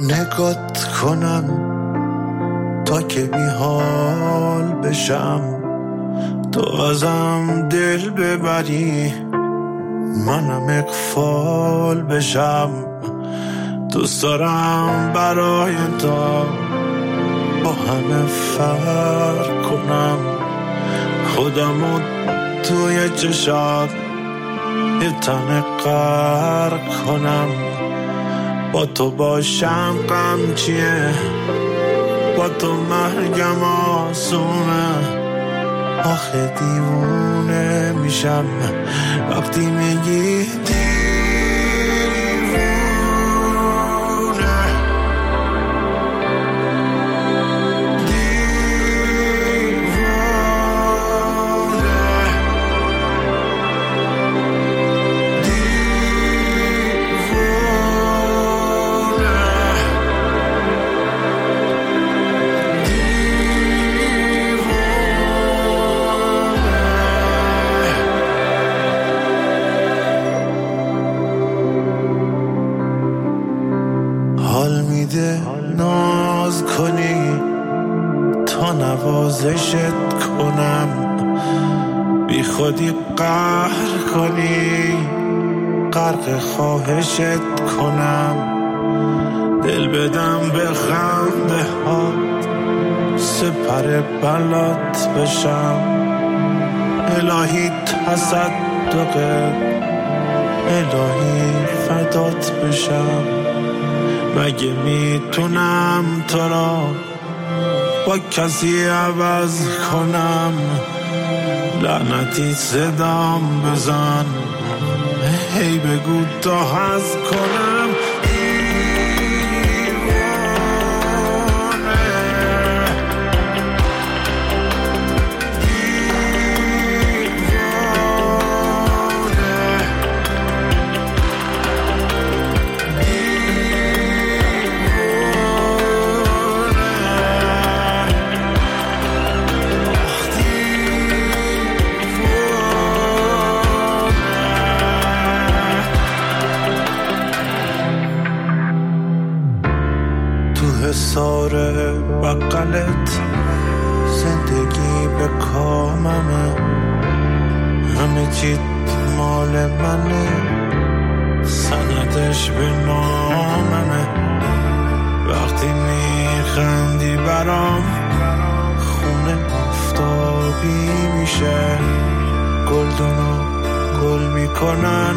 نگات کنم تا که بی حال بشم، تو ازم دل ببری منم اغفال بشم. دوست دارم برای تو با همه فرق کنم، خودمو توی چشات یه تنه غرق کنم. با تو باشم غم چیه، با تو مرگم آسونه. آخه دیوونه میشم وقتی میگی ناز کنی تا نوازشت کنم، بی خودی قهر کنی غرق خواهشت کنم. دل بدم به خنده هات سپر بلات بشم، الهی تصدقت الهی فدات بشم. مگه میتونم تو را با کسی عوض کنم؟ لعنتی صدام بزن هی بگو تا حظ کنم. ساره بقلت زندگی به کاممه، همه چیت مال منه، سندش به ناممه. وقتی میخندی برام خونه آفتابی میشه، گلدونو گل میکنن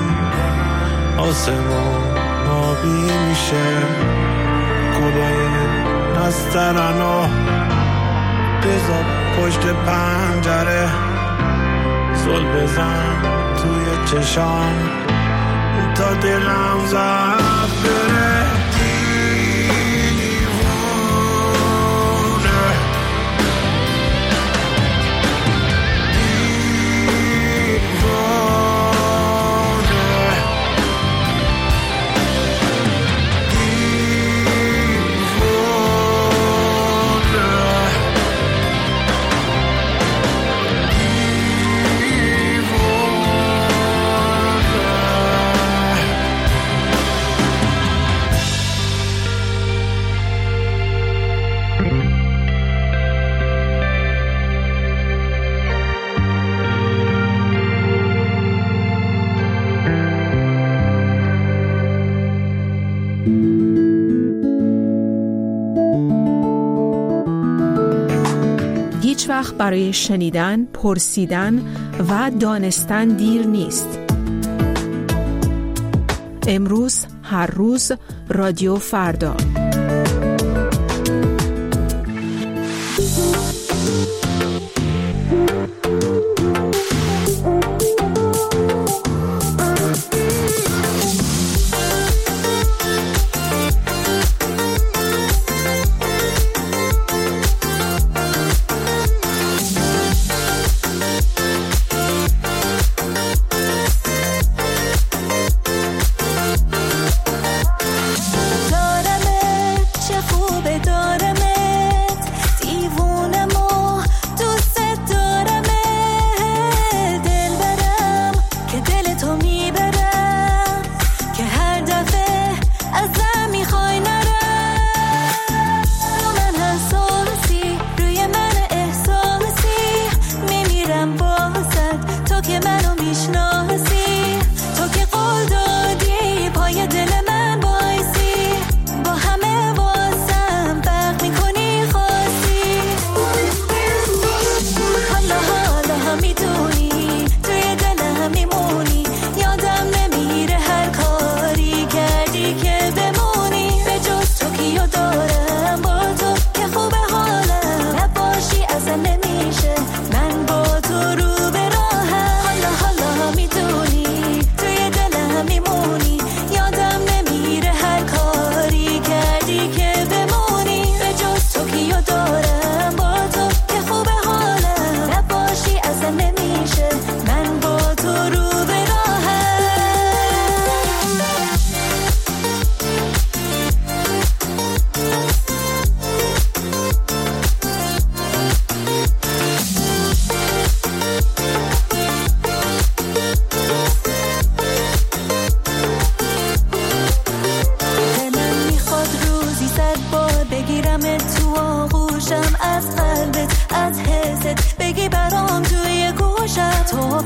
آسمون آبی میشه. گلای نسترنو بذار پشت پنجره، زل بزن توی چشام تا دلم زد بره. هیچ وقت برای شنیدن، پرسیدن و دانستن دیر نیست. امروز، هر روز، رادیو فردا. دارم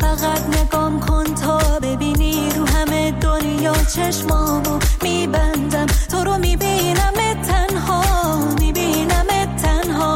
فقط نگام کن تا ببینی رو همه دنیا چشمامو میبندم، تو رو میبینم تنها، میبینم تنها.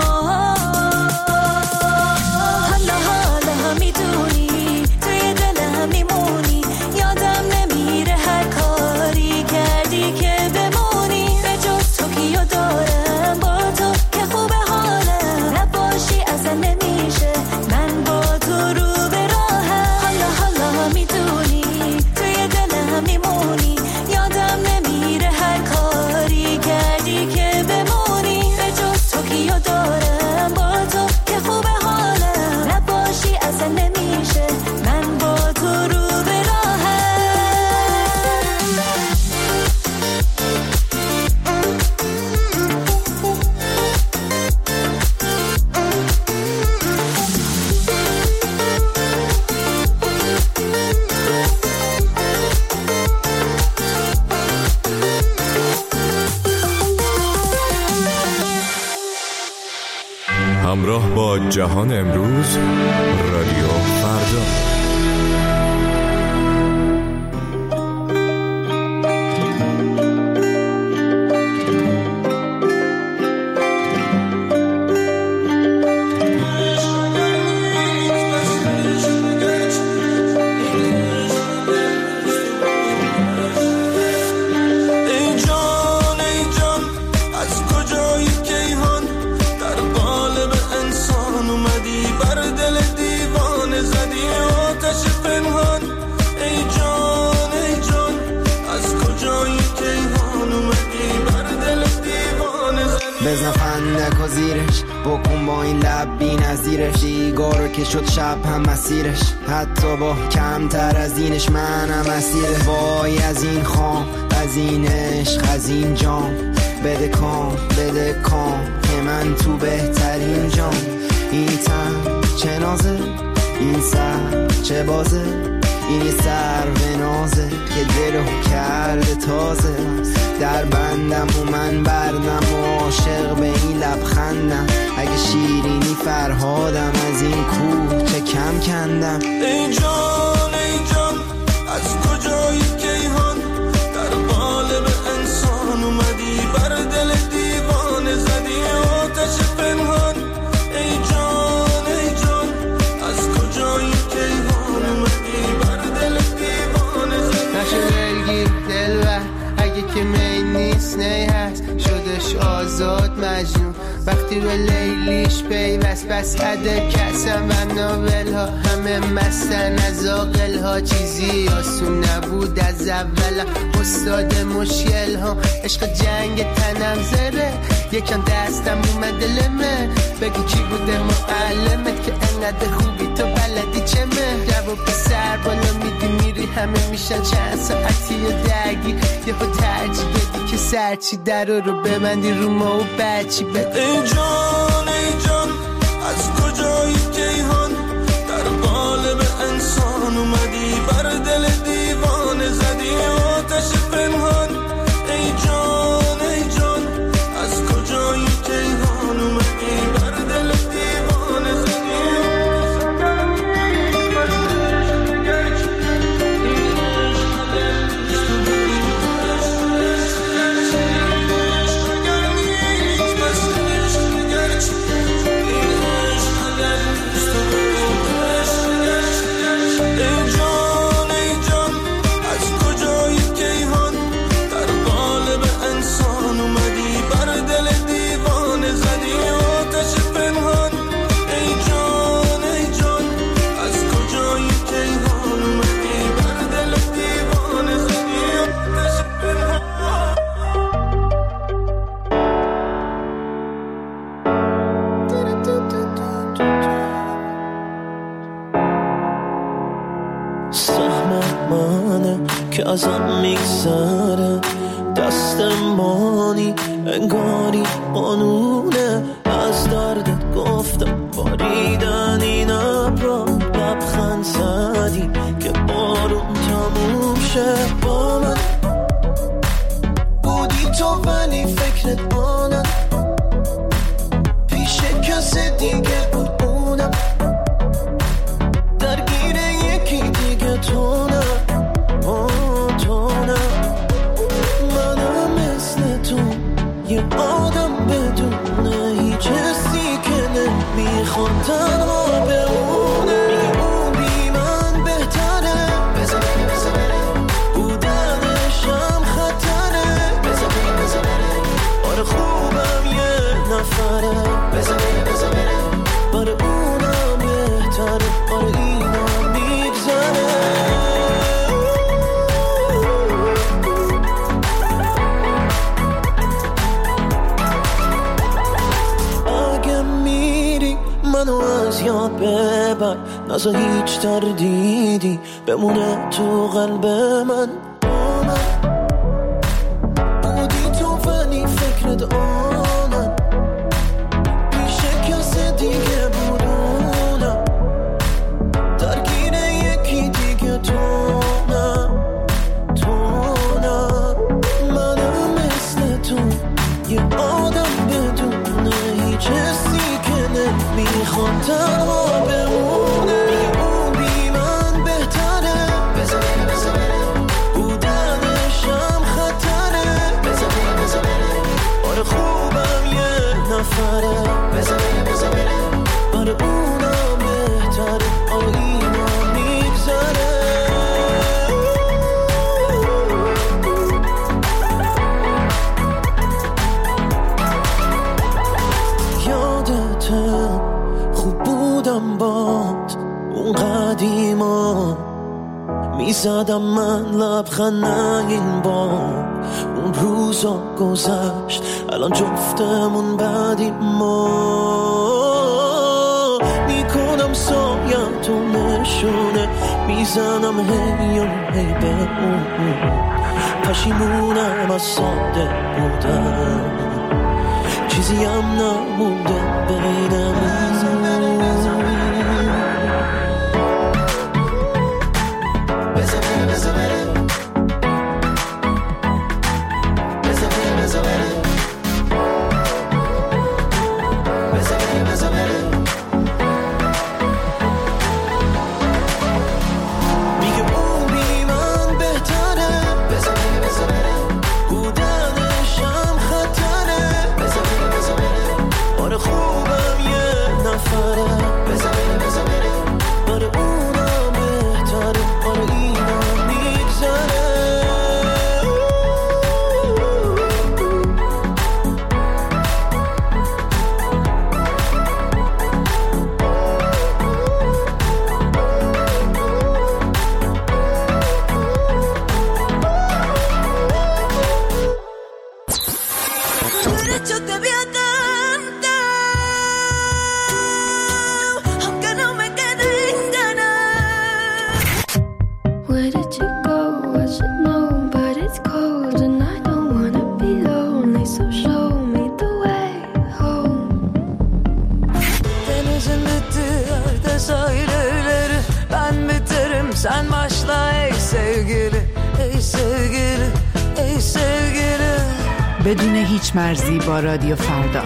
حالا حالا میدونی توی دلم میمونی، یادم نمیره هر کاری کردی که بمونی، به جز تو کیو دارم با تو که خوبه حالم، نباشی اصلا نمیشه من با تو رو به راهم. حالا حالا میدونی توی دلم میمونی، یادم نمیره هر کاری کردی که بمونی، به جز تو کیو دارم با تو که خوبه حالم، نباشی اصلا نمیشه من با تو رو به راهم. همراه با جهان امروز، رادیو فردا. بزن فندک و زیرش، بکن با این لب بی نظیرش، دیگارو که شد شب هم مسیرش، حتی با کمتر از اینش منم اسیره. وای از این خام، از این عشق، از این جام، بده کام که من تو بهترین جام. این تن چه نازه، این سر چه بازه، این سر به نازه که دلو کرده تازه. در بندم و من بردم و عاشق به این لبخندم، اگه شیرینی فرهادم از این کوه چه کم کندم. ای جان از کجایی کیهان، در قالب انسان اومدی، بر دل دیوانه زدی آتش پنهان. ای جان از کجایی کیهان اومدی، بر دل دیوانه زدی. نشه دلگیر دلبر اگه که می نیست نی هست، شدش آزاد مجنون وقتی به لیلیش پیوست. بس عده کسم و ناول ها همه مستن از آقل ها، چیزی آسون نبود از اول استاد مشکل ها. عشق جنگ تنم زره، یکم دستم اومد لمه، بگو کی بوده معلمت که انقدر خوبی تو بلدی چمه. جواب سر بالا میدی میری همه میشن چند ساعتی درگی، یه خود ترجیح بدی که سرچی در رو ببندی رو ما و بچی بدی. ای جان از کجایی کیهان، در قالب انسان اومدی، بر دل دیوانه زدی آتش پنهان. ای جان از کجایی کیهان اومدی، بر دل دیوانه زدی. که ازم میگذره دستمانی، انگاری قانونه. از دردت گفتم باریدن این ابرا، لبخند زدی که بارون تموم شه. با من بودی تو ولی فکرت آنم، پیش کسی دیگه بود اونم، درگیر یک ببر نزا هیچ تردیدی بمونه تو قلب من. بودی تو ولی فکرت آنم پیش کسی دیگه بودونم درگیر یکی دیگه تو نه منم مثل تو یه آدم بدونه هیچ حسی که نمیخواد تنها بمونه. اون بی من بهتره بذار بره بودنشم خطره بذار بره آره خوبم یه نفره بذار بره آره اونم بهتره آره اینا میگذره. خوب بودم باد اون قدیما میزدم من لبخند این بار. اون روزا گذشت الان جفتمون بعدی ما میکنم سایم تو نشونه میزنم هی به اون پشیمونم از ساده بودم چیزی هم نمونده بینمون. Sen başla ey sevgili, ey sevgili, ey sevgili. بدون هیچ مرزی با رادیو فردا.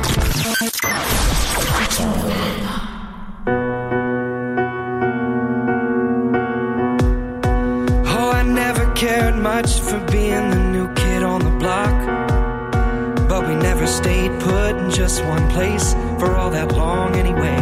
Oh, I never cared much for being the new kid on the block, but we never stayed put in just one place for all that long anyway.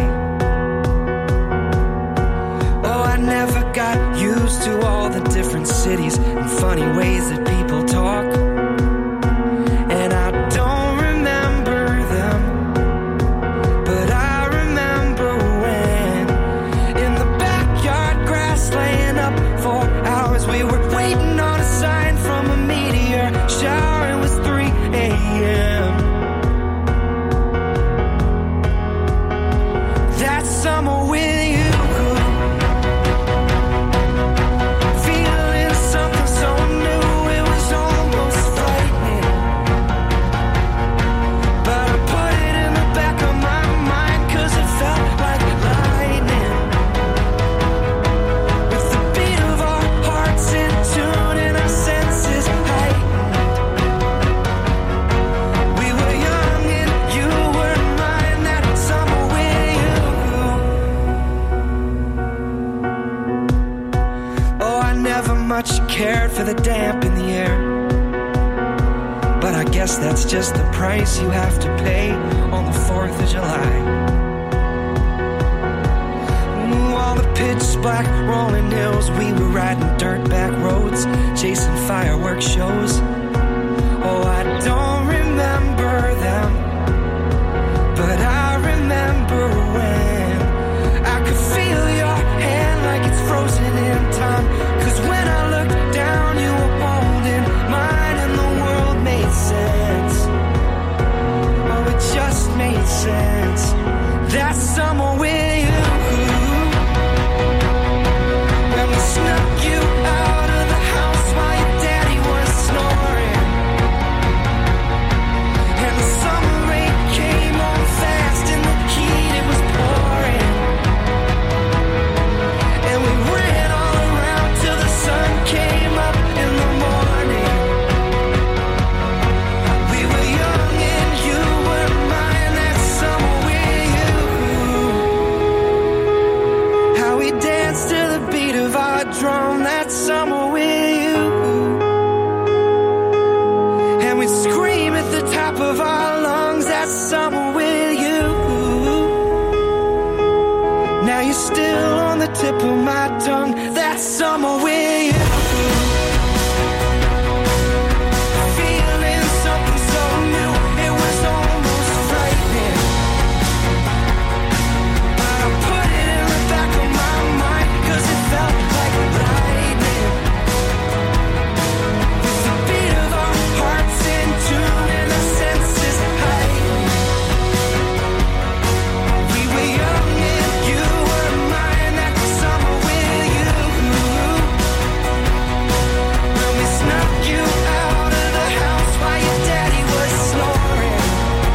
I never got used to all the different cities and funny ways that people talk, and I don't remember them, but I remember when in the backyard grass laying up for hours we were waiting on a sign from a meteor shower. It was 3 a.m. That summer with you, cared for the damp in the air, but I guess that's just the price you have to pay on the 4th of July. All the pitch black rolling hills, we were riding dirt back roads, chasing fireworks shows. Oh, I don't remember them, but I remember when I could feel your hand like it's frozen in time. 'Cause when I looked down, you were holding mine, and the world made sense. Oh, it just made sense. That summer with you. that summer with you. Feeling something so new, it was almost frightening. But I put it in the back of my mind, 'cause it felt like lightning. With the beat of our hearts in tune and our senses heightened. We were young and you were mine that summer with you. When we snuck you out of the house while your daddy was snoring.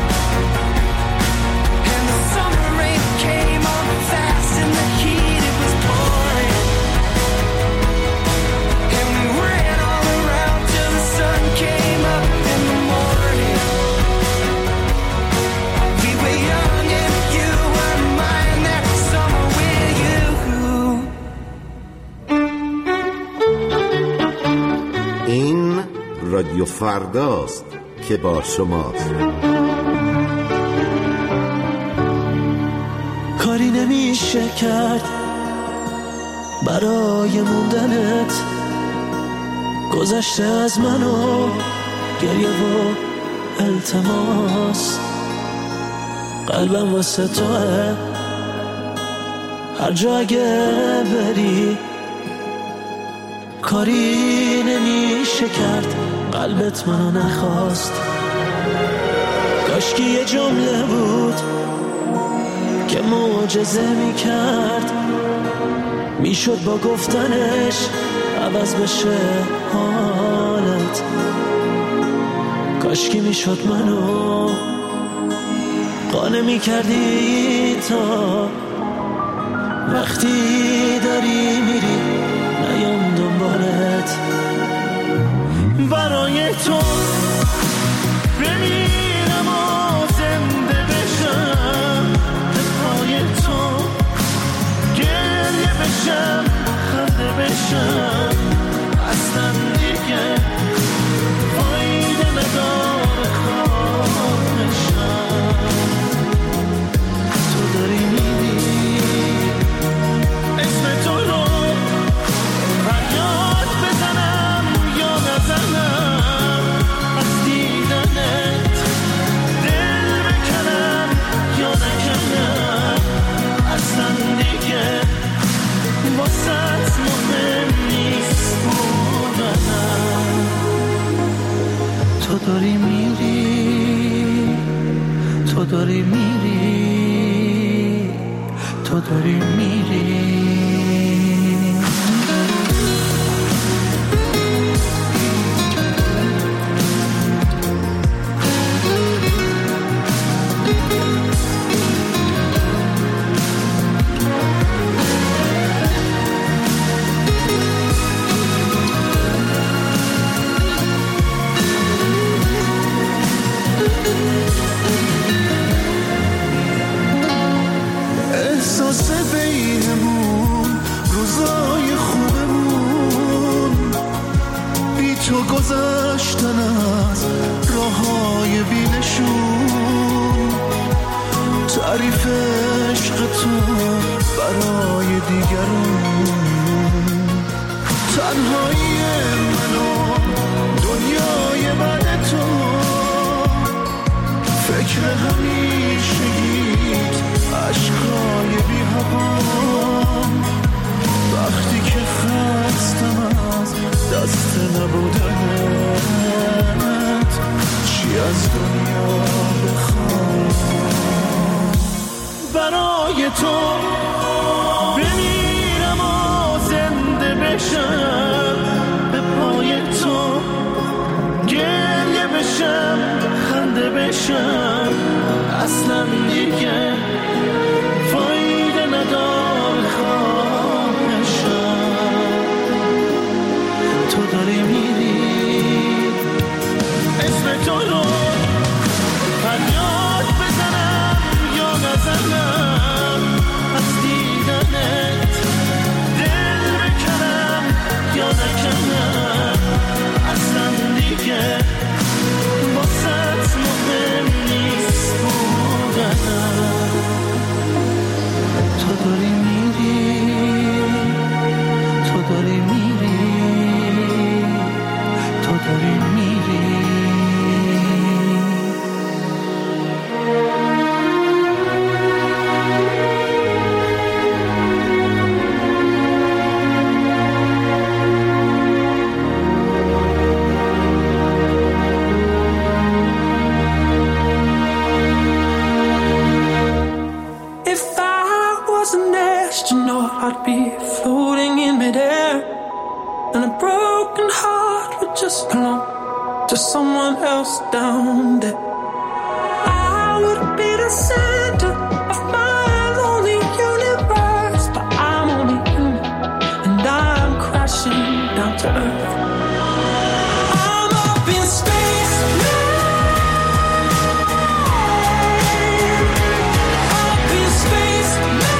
And the summer rain came on fast and the heat, it was pouring. And we ran all around till the sun came up in the morning. We were young and you were mine that summer with you. این رادیو فرداست که با شماست. کاری نمیشه کرد برای موندنت، گذشته از من و گریه و التماس. قلبم واسه توه، هر جا اگه بری. کاری نمیشه کرد، قلبت منو نخواست. کاشکی یه جمله بود که معجزه میکرد، میشد با گفتنش عوض بشه حالت. کاشکی میشد منو قانع میکردی تا وقتی داری میری نیام دنبالت. برای تو بمیرم و زنده بشم، به پای تو گریه بشم، خنده بشم. اصلا دیگه فایده نداره خواهشم. تو داری میری اسم تو رو فریاد بزنم یا نزنم، از دیدنت دل بکنم یا نکنم. اصلا دیگه واسط مهم نیست بودنم. تو داری میری، تو داری میری، تو داری میری. احساس بینمون، روزای خوبمون، بی تو گذشتن از راههای بینشون. تعریف عشق تو برای دیگرون، تنهایی منو دنیای بعد تو. فکر همیشگیت عشقای بی هوام، وقتی که خستم از دست نبودنت. چی از دنیا بخوام برای تو بمیرم و زنده بشم، به پای تو گریه بشم، خنده بشم. اصلا دیگه فایده ندار خواهشم. تو داری میری اسم تو رو فریاد بزنم یا نزنم، از دیدنت دل بکنم یا نکنم. اصلا دیگه واسط مهم نیست بودنم. تو داری میری، تو داری میری، تو داری میری. I'd be floating in midair, and a broken heart would just belong to someone else down there. I would be the center of my lonely universe, but I'm only human, and I'm crashing down to earth. I'm up in space now. Up in space now.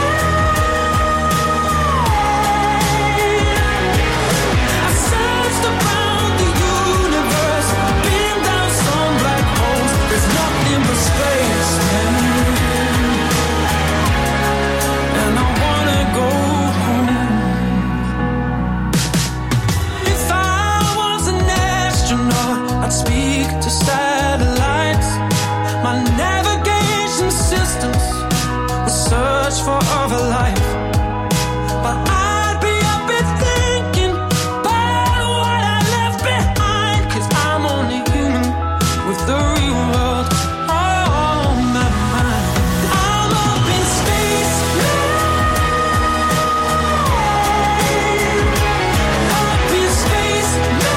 Speak to satellites. My navigation systems will search for other life, but I'd be up and thinking about what I left behind, 'cause I'm only human with the real world on my mind. I'm up in space now. Up in space now.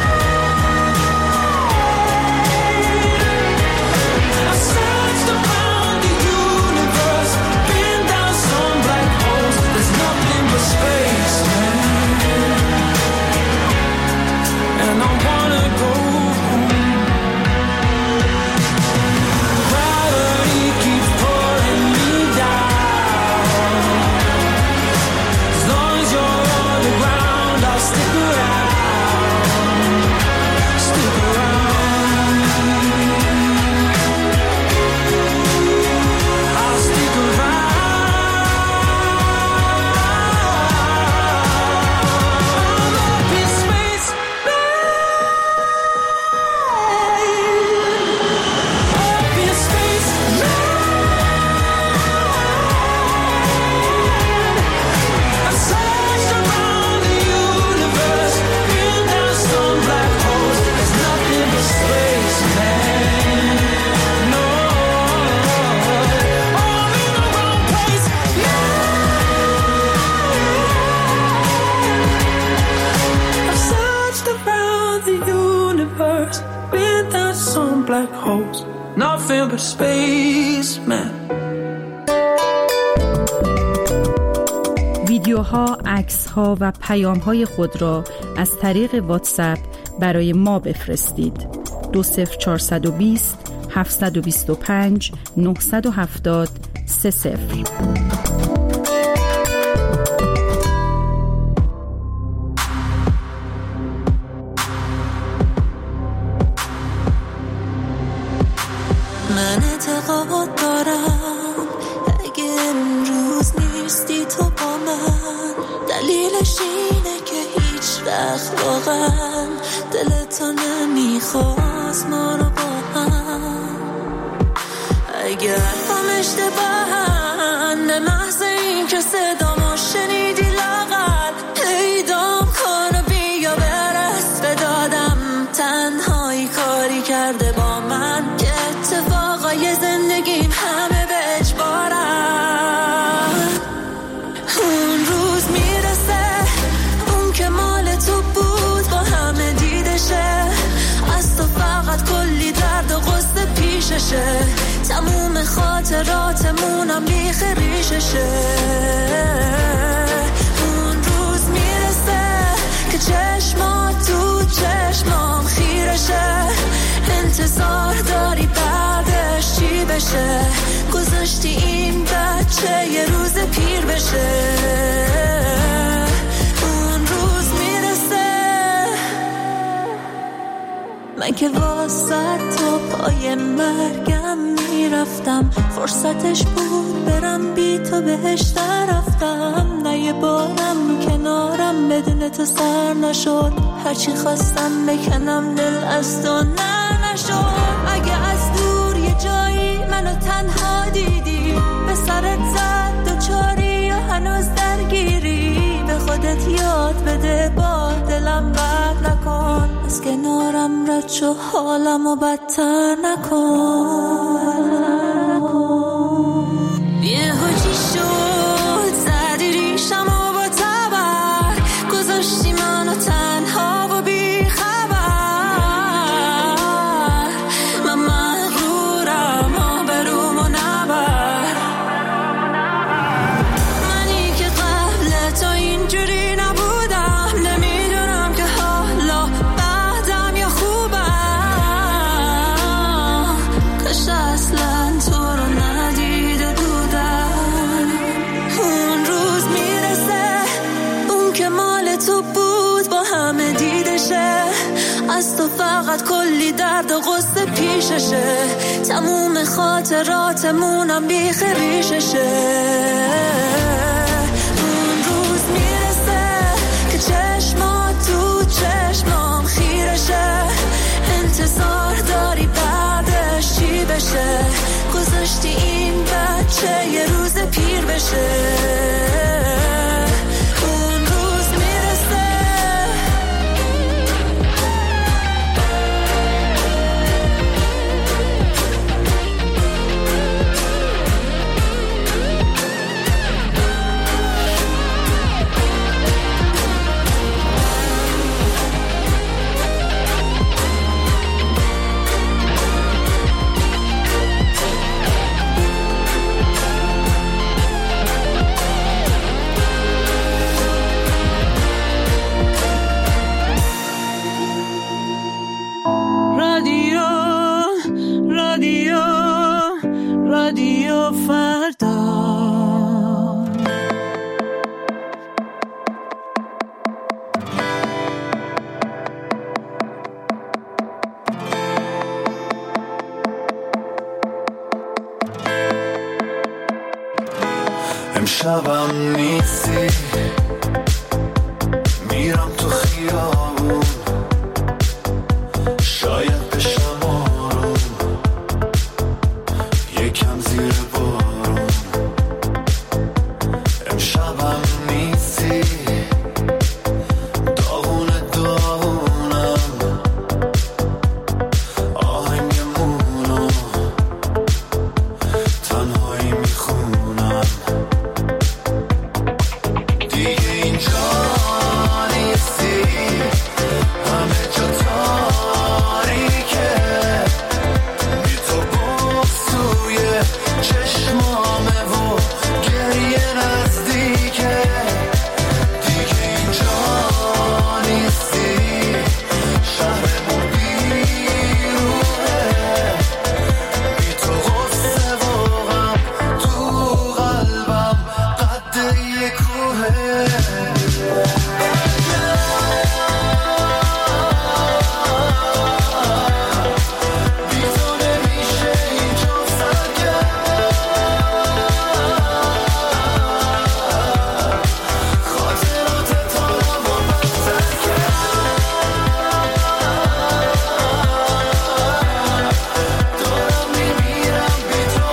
Nothing but space, man. ویدیوها، عکس‌ها و پیام‌های خود را از طریق واتساپ برای ما بفرستید. 20420 725 970 30. من اعتقاد دارم اگه امروز نیستی تو با من، دلیلش اینه که هیچ وقت واقعا دلتو نمیخواست ما رو با هم. اگر هم اشتباهن به محض این که صدامو شنیدی لاغر پیدام کن و بیا برس به دادم. تنهایی کاری کرده با من که اتفاقای زندگیم همه به اجبارم. اون روز میرسه اون که مال تو بود با همه دیدشه، از تو فقط کلی درد و غصه پیششه، تموم خاطراتمونم بیخ ریششه. اون روز میرسه که چشمات تو چشمام خیرشه، انتظار داری بعدش چی بشه، گذاشتی این بچه یه روز پیر بشه. اون روز میرسه من که واسه تو پای مرگم داشتم میرفتم، فرصتش بود برم بی تو بهش رفتم. نه یه بارم کنارم بدون تو سر نشد، هرچی خواستم بکنم دل از تو نشد. اگه از دور یه جایی منو تنها دیدی، به سرت زد دوچاری یا هنوز درگیری، به خودت یاد بده با دلم بد نکن، از کنارم رد شو حالمو بدتر نکن. یه هوچی شد زدی ریشمو با تبر، گذاشتی منو تنها و بی خبر. من مغرورم آبرومو نبر، منی که قبل تو اینجوری نبودم، نمیدونم که حالا بعدم یا خوبم. کاش اصلا تو رو ندیده بودم. اون روز میرسه اون که مال تو بود با همه دیدشه، از تو فقط کلی درد و غصه پیششه، تموم خاطراتمونم بیخ ریششه. اون روز میرسه که چشمات تو چشمام خیرشه، انتظار داری بعدش چی بشه، گذاشتی این بچه یه روز پیر بشه. اون روز میرسه رادیو فردا. امشبم نیستی، میرم تو خیابون، شاید بشم آروم، یکم زیر بارون. امشبم نیستی، داغونم، آهنگمونو تنهایی میخونم. دیگه اینجا نیستی، همه جا تاریکه، بی تو بغض توی چشمامه و گریه نزدیکه. دیگه اینجا نیستی، شهرمون بیروحه، بی تو غصه و غم تو قلبم قد یه کوهه. بی تو نمیشه اینجا سرگرم، خاطرات تارم و بدتر دارم میمیرم بی تو.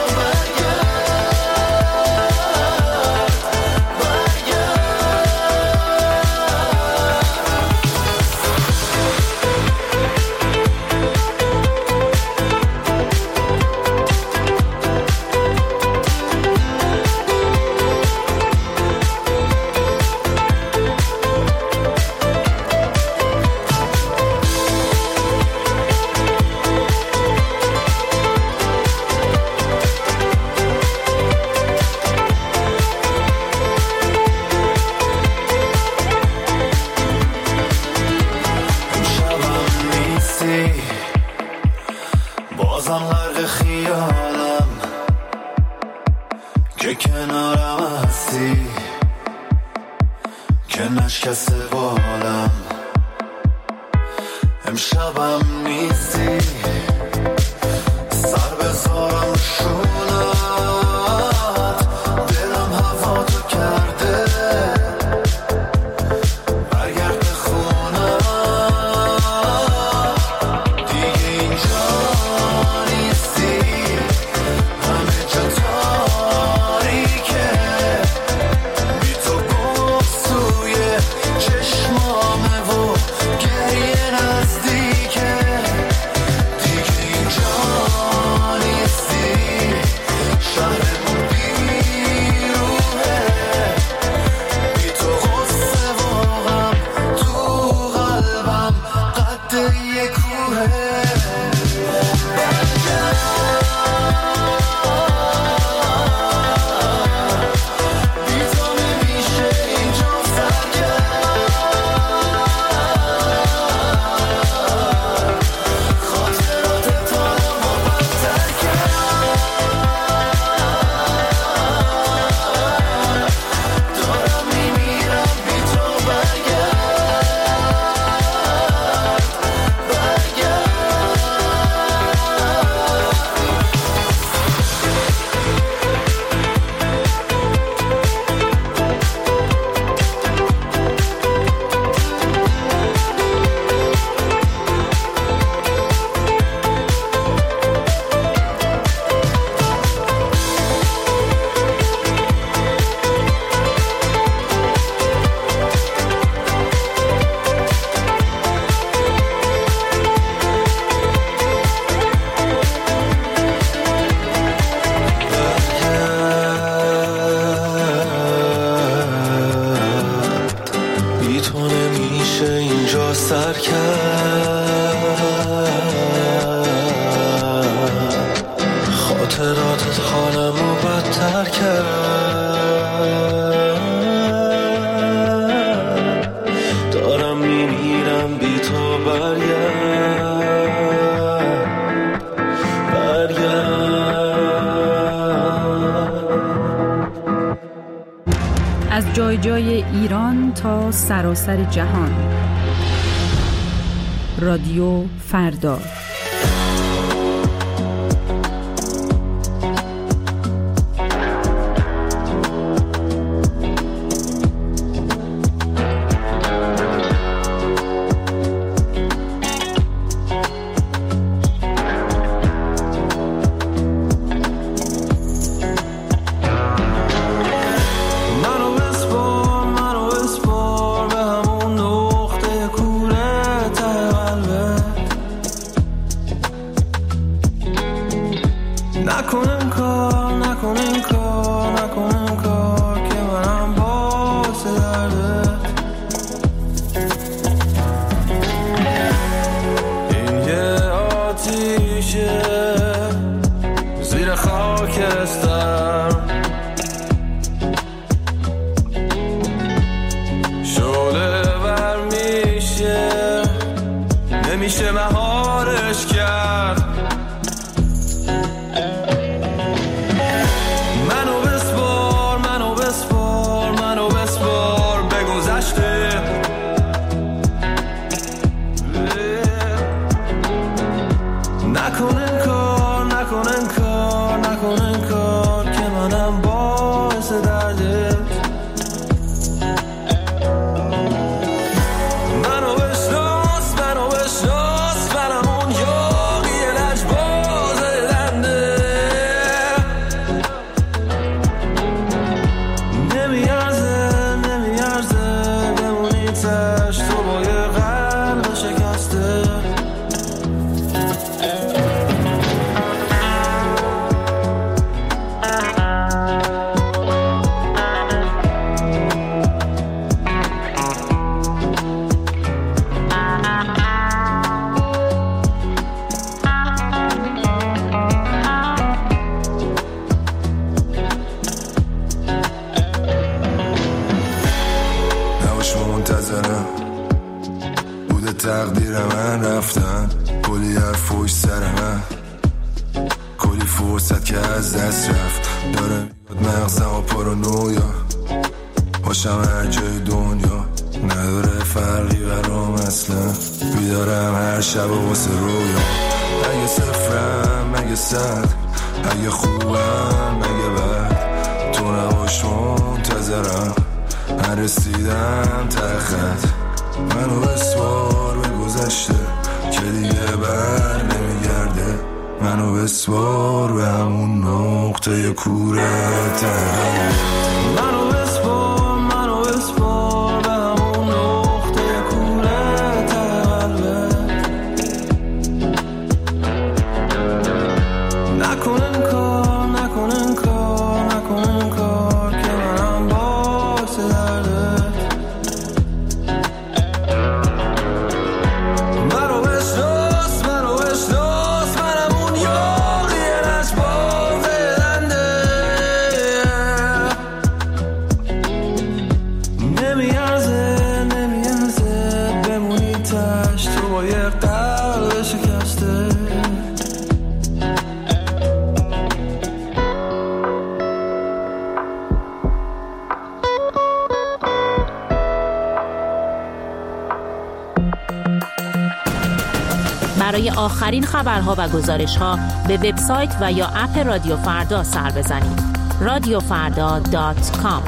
امشبم نیستی، بازم غرق خیالم که کنارم هستی، که نشکسته بالم. امشبم نیستی، سر بذار میشه اینجا سر کرد، خاطراتت حالمو بدتر کرد، دارم میمیرم بی تو برگرد. از جای جای ایران تا سراسر جهان، رادیو فردا. زیر خاکستر شعله ور میشه، نمیشه مهارش کرد. منو بسپار، منو بسپار، منو بسپار به گذشته. نکن انکار، نکن انکار، نکن انکار که منم باعث دردت. منو بشناس، منو بشناس، منم اون یاقی لجباز دنده. نمیارزه، نمیارزه بمونی تش تو با یه قلب شکسته. بوده تقدیر من رفتن، کلی حرف پشت سر من، کلی فرصت که از دست رفت. داره میاد مغزم و پارانویا، باشم هر جای دنیا نداره فرقی برام اصلا. بیدارم هر شب و واسه رویا، اگه صفرم مگه صد، اگه خوبم مگه بد، تو نباش منتظرم نرسیدم تخت. منو بسوار به گذشته که دیگه بر نمیگرده، منو بسوار به همون نقطه کوره تقریب. منو بسوار، منو بسوار به همون نقطه کوره تقریب. نکن انکار، نکن انکار، نکن انکار که منم باعث دردت. منو بشناس، منو بشناس، منم اون یاقی لجباز دنده. نمیارزه، نمیارزه بمونی تش تو با یه قلب شکسته. برای آخرین خبرها و گزارش‌ها به وبسایت و یا اپ رادیو فردا سر بزنید. radiofarda.com.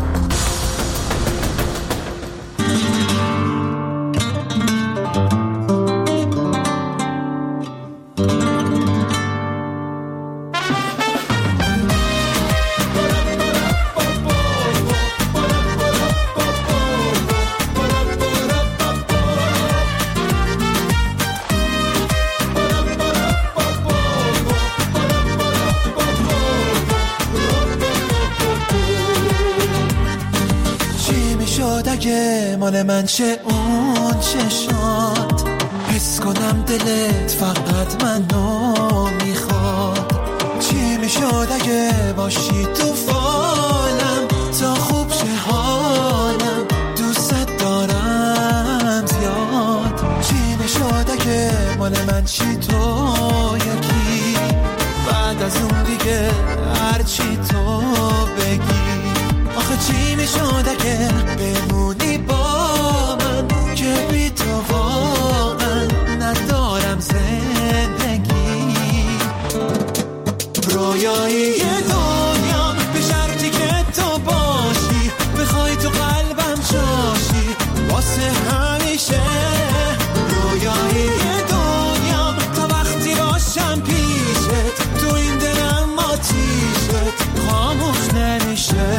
مال من چه اون چشات، حس کنم دلت فقط منو میخواد. چی میشد اگه باشی تو فالم تا خوب شه حالم، دوست دارم زیاد. چی میشد اگه مال من چی تو یکی، بعد از اون دیگه هرچی تو بگی. آخه چی میشد اگه بمونی با من که بی تو واقعا ندارم زندگی. رویایی دنیام به شرطی که تو باشی، بخوای تو قلبم جاشی واسه همیشه. رویایی دنیام تا وقتی باشم پیشت، تو این دلم آتیشت خاموش نمیشه.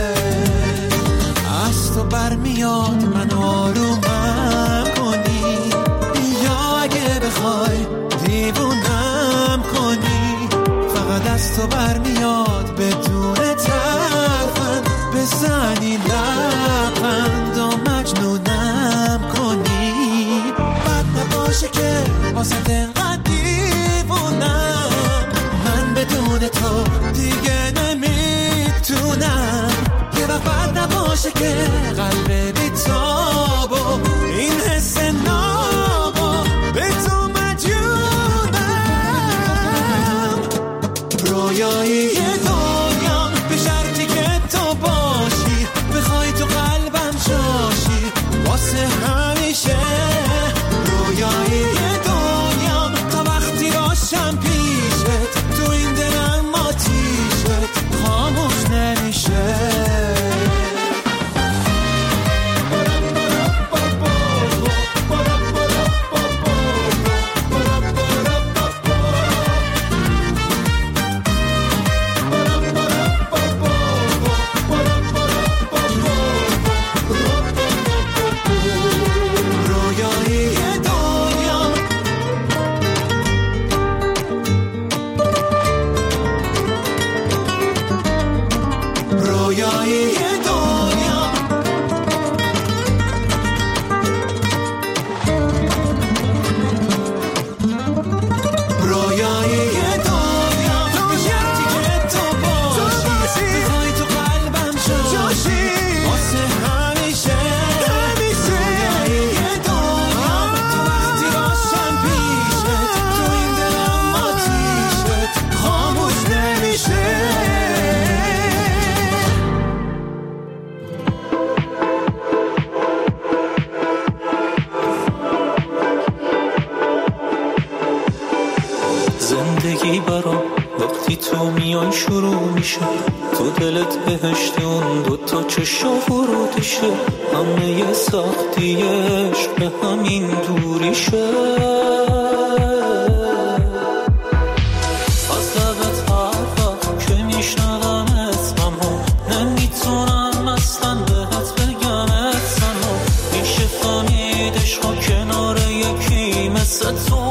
از تو برمیاد من آرومم کنی، یا اگه بخوای دیوونم کنی. فقط از تو برمیاد بدون ترفند بزنی لبخند و مجنونم کنی. بد نباشه که واسه دلقدر دیوونم، من بدون تو دیگه نمیتونم. یه وقت بد نباشه که قلب بیتاب و این حس نابو به تو مجنونم. رویایی دنیام به شرطی که تو باشی، بخوای تو قلبم جاشی واسه همیشه. رویایی دنیام تا وقتی باشم پیشت، تو این دلم آتیشت خاموش نمیشه. زندگی برام وقتی تو میای شروع میشه، تو دلت بهشت اون دوتا چشا ورودشه. همه سختیش به همین دوریشه. از لبت هر وقت که میشنوم اسممو، نمیتونم اصلا بهت بگم اسممو. میشه فهمید عشقا کنار یکی مثل تو.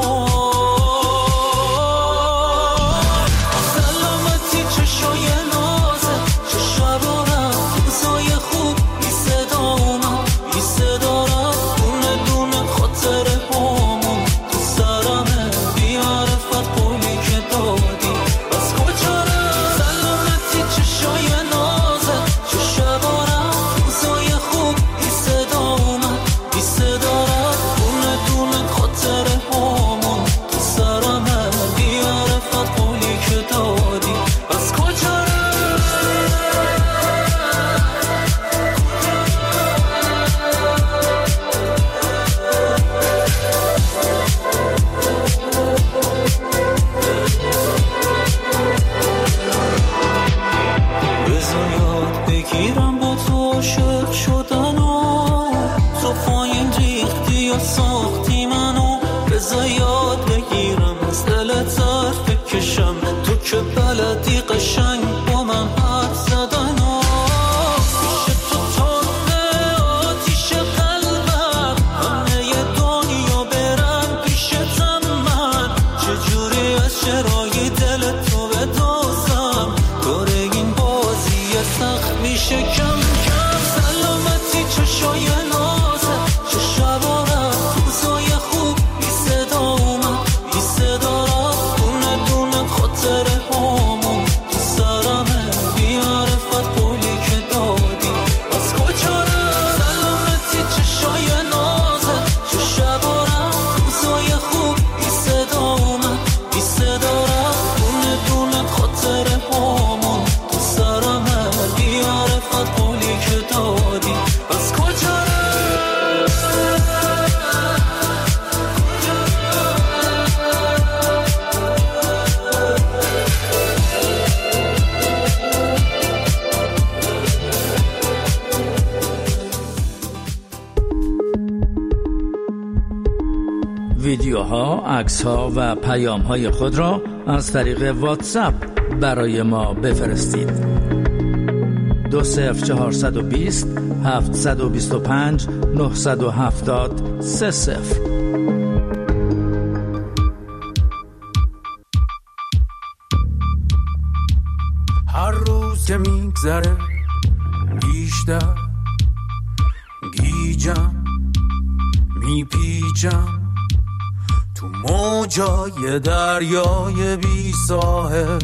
میشه کم کم سلامتی چشای ناز ویدیوها، عکس‌ها و پیام‌های خود را از طریق واتساپ برای ما بفرستید. 20420 725 970 30. هر روز که میگذره بیشتر گیجم میپیچم تو موجای دریای بی ساحل،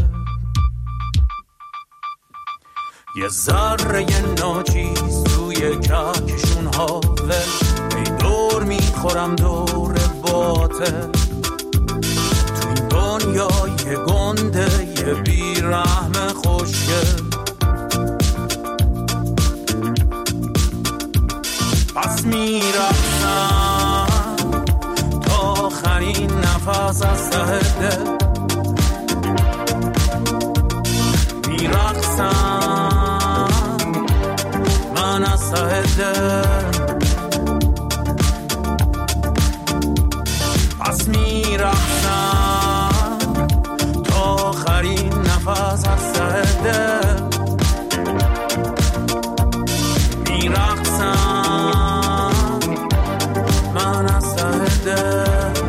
یه ذره ناچیز توی کهکشون هاول، ای دور میخورم دور باطل، تو این دنیای گنده یه بیرحم خوشگل. پس میرفتم تا آخرین نفس از ته دل، میرقصم من از ته دل. پس میرقصم تا آخرین نفس از ته دل، میرقصم من از ته دل.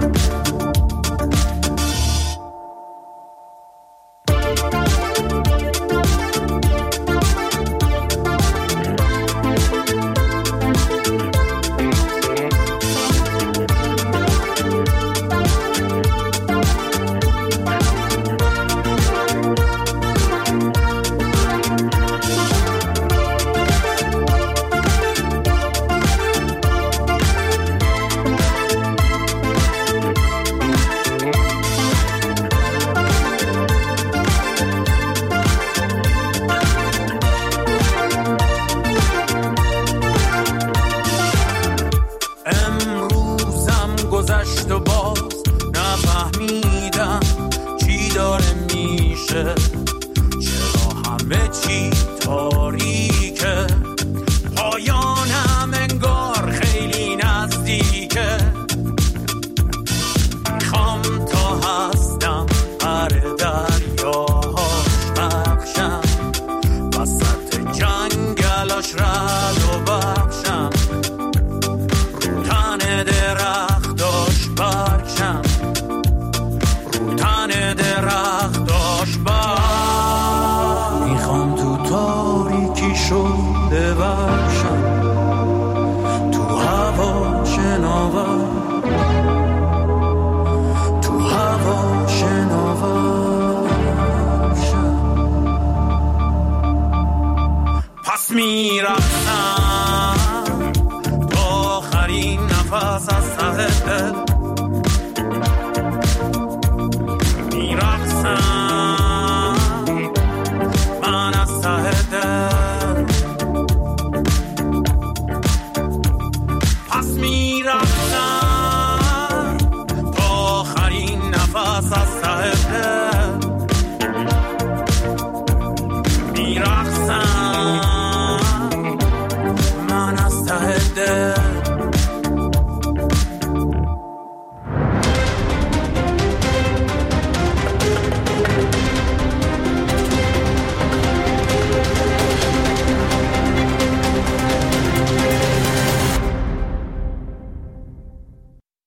گذشت و باز نفهمیدم چی داره میشه، چرا همه چی تاریکه، پایانم انگار خیلی نزدیکه. میخوام تا هستم هر دریاهاش بخشم، وسط جنگلاش رد و بخشم، رو تن درختاش برکشم، رو تن درختاش برکشم. میخوام تو تاریکی شده باشم، تو هوا شناور، تو هوا شناور شم. پس میرفتم تا آخرین نفس از ته دل،